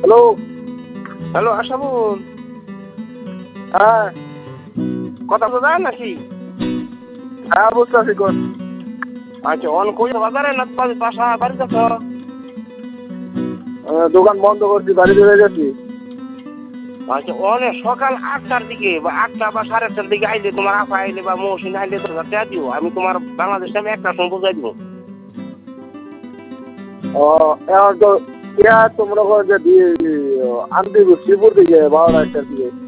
Hello. Hello Ashabul, হ্যাঁ কথা তো যায় নাকি? হ্যাঁ বুঝতেছি কোন। আচ্ছা, অন কই বাজারে না বাসা বাড়িতে তো? দোকান বন্ধ করছি, বাড়ি চলে গেছি। আচ্ছা, অনেক সকাল 8টার দিকে বা 8টা বা 8:30টার দিকে আইলে তোমার আপা আইলে বা মৌসিন আইলে তো টাকা দিও, আমি তোমার বাংলাদেশ টাইমে 1টার সময় বুঝাই দিব। ও এখন তো ইয়া তোমরা যে দিয়ে আনতে শ্রীপুর দিকে 12টা 1টার দিকে।